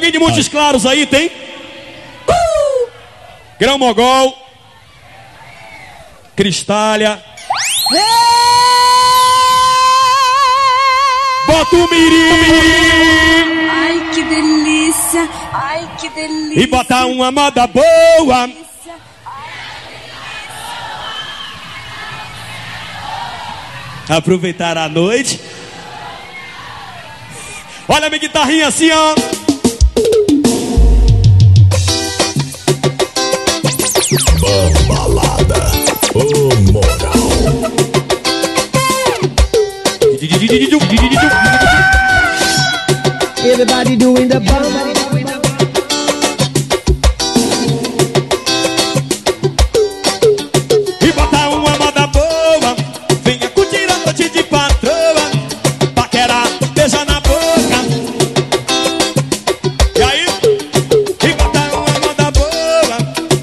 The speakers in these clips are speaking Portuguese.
Alguém de Montes Claros aí tem? Grão Mogol, Cristália, Botumirim. Ai, que delícia. Ai, que delícia. E botar uma moda boa. Aproveitar a noite. Olha a minha guitarrinha assim, ó. Balada, o moral. Everybody doing the bum. E botar uma moda boa. Venha curtir a noite de patroa. Paquera, beija na boca. E aí? E botar uma moda boa.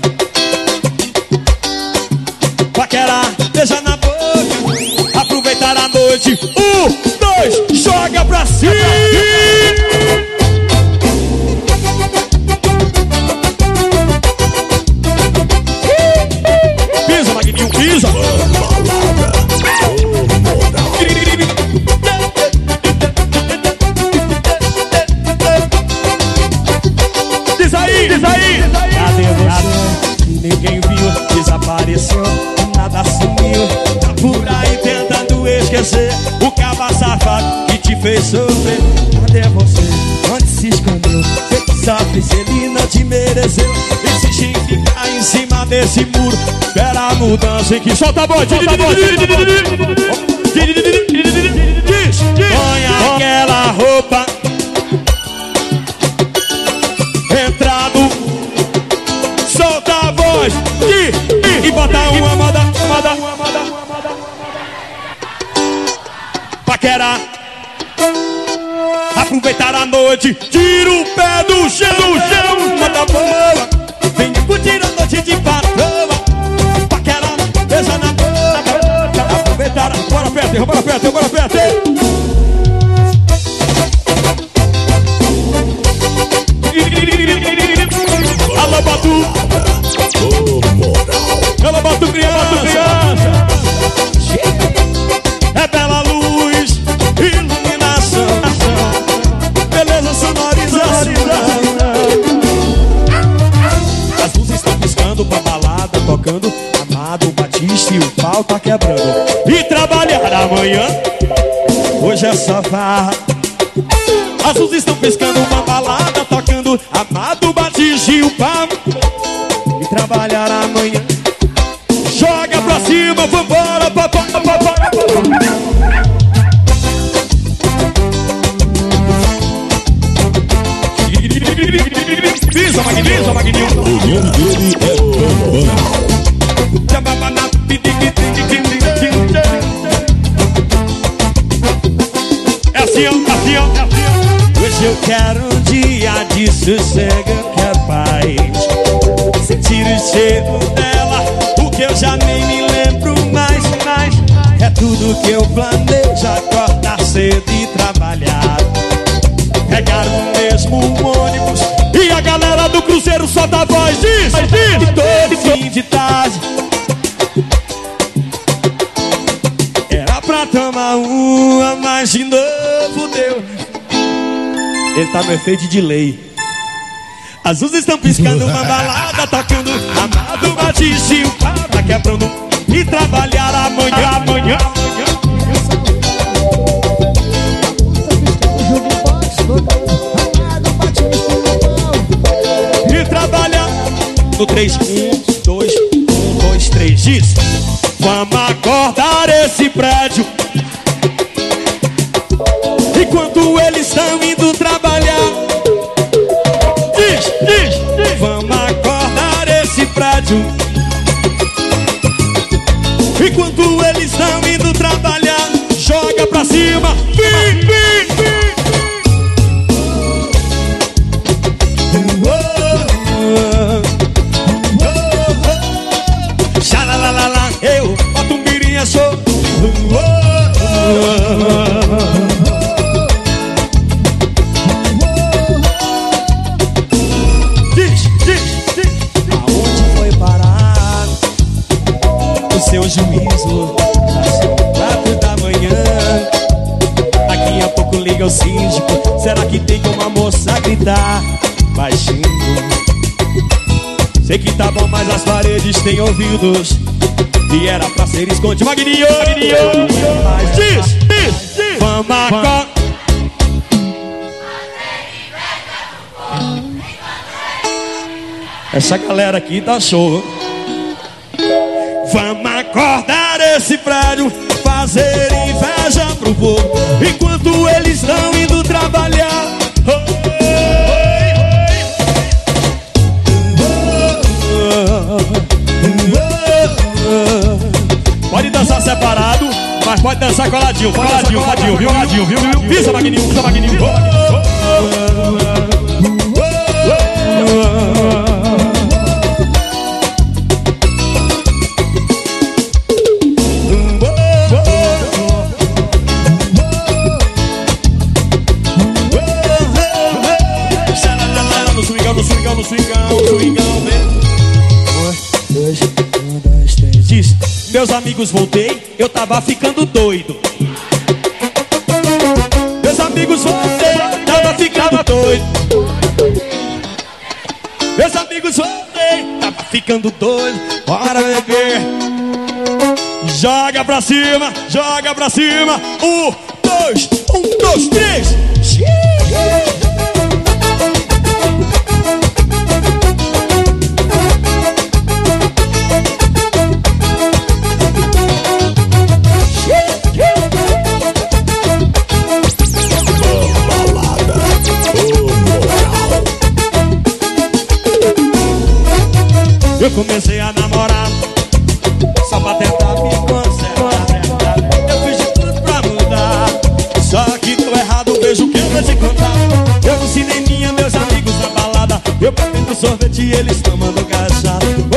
Paquera, beija na boca. Aproveitar a noite. 1, 2, joga pra cima. Pisa, Magninho, pisa. Diz aí, diz aí. Cadê você? Ninguém viu, desapareceu, nada sumiu. Tá por aí tentando esquecer o caba safado que te fez sofrer. Cadê você? Onde se escondeu? Você que sofre se ele não te mereceu. Insiste em ficar em cima desse muro. Espera a mudança que solta a voz. Solta a voz. Diz, põe aquela roupa. Entrado. Solta a voz. E bota uma moda. Paquera. Aproveitar a noite. Tira o pé do chão. Moda boa. Vem curtir a noite de patroa. Paquera. Beija na boca. Aproveitar. Bora perto, bora perto, bora perto. Alô, Batu. Alô, Batu criança. É bela luz, iluminação, beleza, sonorização. As luzes estão piscando pra balada, tocando Amado Batista e o pau tá quebrando. E trabalhar amanhã, hoje é só farra. As luzes estão piscando pra balada, tocando Amado Batista e o pau. E trabalhar amanhã, joga pra cima, vambora, Pisa, Magninho. O nome dele é Bambam. É assim, ó. Hoje eu quero um dia de sossego, eu quero paz. Sentir o cheiro dela, o que eu já nem me lembro mais. É tudo que eu planejo, acordar cedo e trabalhar. Pegar o mesmo ônibus e a galera do cruzeiro solta a voz. Diz, que todo fim de tarde era pra tomar uma, mas de novo deu. Ele tá no efeito de delay. As luzes estão piscando, uma balada tocando Amado Batista e o pau tá quebrando. E trabalhar amanhã. E trabalhar no 3, 1, 2, 1, 2, 3. Diz: vamos acordar esse prédio enquanto eles estão indo trabalhar. Diz, vamos acordar esse prédio enquanto eles estão indo trabalhar. Joga pra cima. Xalalalala, eu boto um mirinha show. juízo. Já são 4 da manhã. Daqui a pouco liga o síndico. Será que tem como a moça gritar baixinho? Sei que tá bom, mas as paredes têm ouvidos e era pra ser escondido. Magninho, mas diz. Vamos acordar. Essa galera aqui tá show. Vamos acordar esse prédio, fazer inveja pro povo, enquanto eles estão indo trabalhar. Pode dançar separado, mas pode dançar coladinho, viu? Visa, Magninho. No swingão, vem. 1, 2, 3. Diz, meus amigos, voltei, eu tava ficando doido. Meus amigos, voltei, tava ficando doido. Meus amigos, voltei, tava ficando doido. Bora beber. Joga pra cima. 1, 2, 3. Eu comecei a namorar só pra tentar me consertar. Eu fiz de tudo pra mudar, só que tô errado, vejo o que eu vou te contar. Eu no cineminha, meus amigos na balada, eu bebendo sorvete e eles tomando cachaça.